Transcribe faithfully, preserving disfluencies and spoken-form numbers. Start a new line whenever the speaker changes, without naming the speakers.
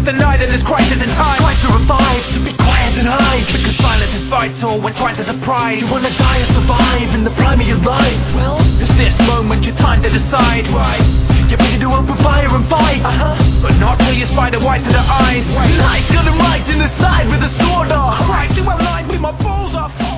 deny that there's crisis in time.
Try to revive, to be quiet and hide,
because silence is vital when trying to surprise.
You wanna die or survive in the prime of your life? Well,
it's this moment your time to decide.
Right, you're ready to open fire and fight.
Uh-huh. But not till you spy the white of the eyes.
Right. Life got him right in the side with a sword off.
Right, do I lie with my balls off?